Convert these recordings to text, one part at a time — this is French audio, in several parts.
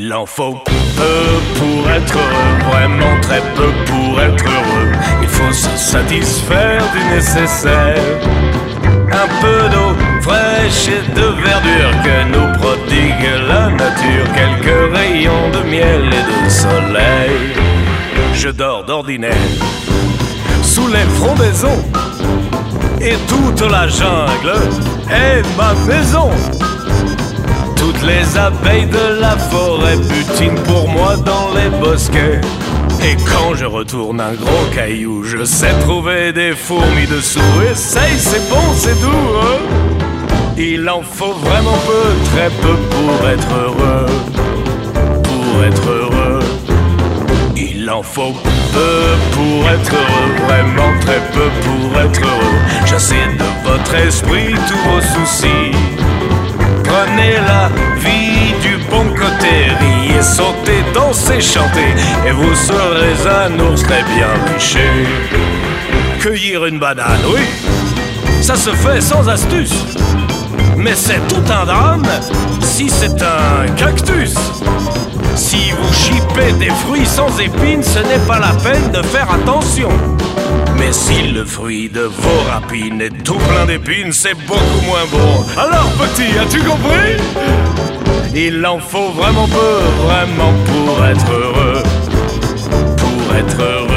Il en faut peu pour être heureux, vraiment très peu pour être heureux. Il faut se satisfaire du nécessaire. Un peu d'eau fraîche et de verdure que nous prodigue la nature. Quelques rayons de miel et de soleil. Je dors d'ordinaire sous les frondaisons, et toute la jungle est ma maison. Toutes les abeilles de la forêt butinent pour moi dans les bosquets. Et quand je retourne un gros caillou, je sais trouver des fourmis dessous. Essaye, c'est bon, c'est doux, hein? Il en faut vraiment peu, très peu pour être heureux. Pour être heureux. Il en faut peu pour être heureux, vraiment très peu pour être heureux. Chassez de votre esprit tous vos soucis. Prenez la vie du bon côté, riez, sautez, dansez, chantez, et vous serez un ours très bien léché. Cueillir une banane, oui, ça se fait sans astuce. Mais c'est tout un drame si c'est un cactus. Si vous chipez des fruits sans épines, ce n'est pas la peine de faire attention. Mais si le fruit de vos rapines est tout plein d'épines, c'est beaucoup moins bon. Alors petit, as-tu compris? Il en faut vraiment peu, vraiment pour être heureux. Pour être heureux.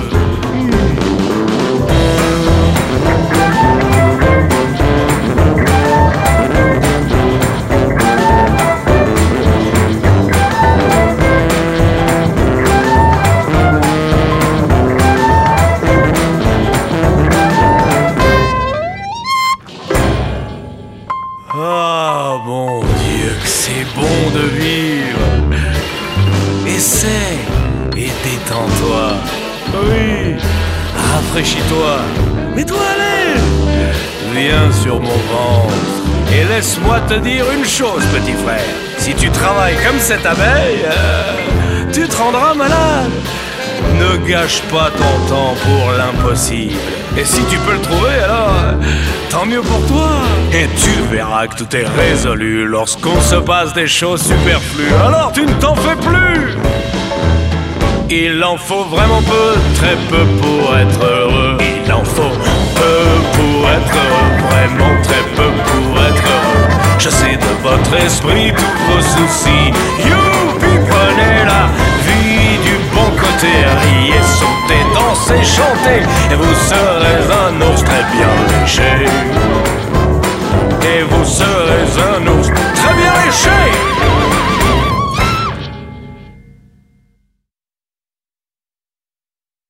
Ah, mon Dieu, que c'est bon de vivre. Essaie et détends-toi. Oui, rafraîchis-toi. Mets-toi à l'aise. Viens sur mon ventre et laisse-moi te dire une chose, petit frère. Si tu travailles comme cette abeille, tu te rendras malade. Ne gâche pas ton temps pour l'impossible. Et si tu peux le trouver, alors tant mieux pour toi. Et tu verras que tout est résolu lorsqu'on se passe des choses superflues. Alors tu ne t'en fais plus. Il en faut vraiment peu, très peu pour être heureux. Il en faut peu pour être heureux, vraiment très peu pour être heureux. Chassez de votre esprit tous vos soucis. Youpi, prenez la vie du bon côté. Riez, sautez, dansez, chantez, et vous serez un ours très bien léché. Et vous serez un ours très bien léché.